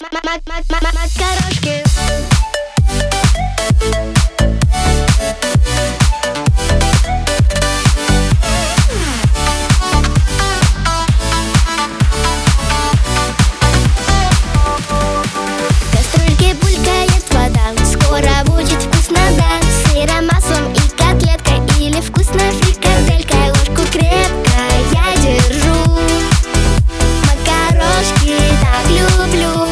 Макарошки. В кастрюльке булькает вода, скоро будет вкусно, да. С сыром, маслом и котлеткой, или вкусной фрикаделькой. Ложку крепко я держу, макарошки так люблю.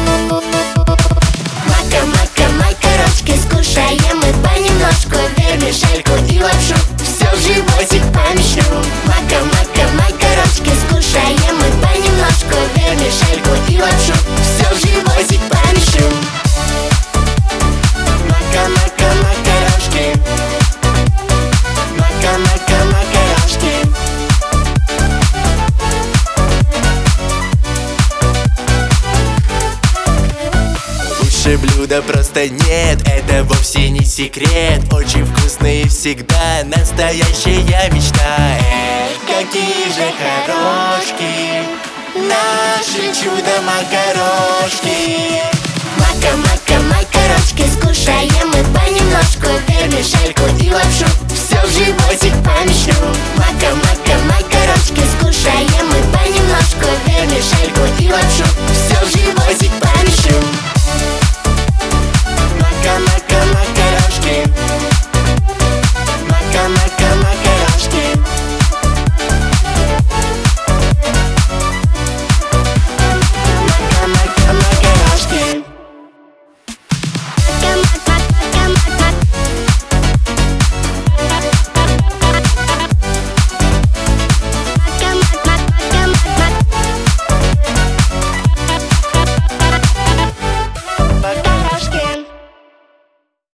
Макарошки, скушаем мы понемножку, вермишельку и лапшу, все в животик помещу. Макарошки, скушаем мы понемножку, вермишельку и лапшу, все в животик помещу. Макарошки. Макарошки. Лучше блюда просто нет, это вовсе не секрет. Очень вкусные всегда, настоящая мечта. Какие же хорошки, наши чудо-макарошки. Макарошки, скушаем мы понемножку, вермишельку и лапшу, все в животик помещу. Макарошки, скушаем мы понемножку, вермишельку и лапшу, все в животик.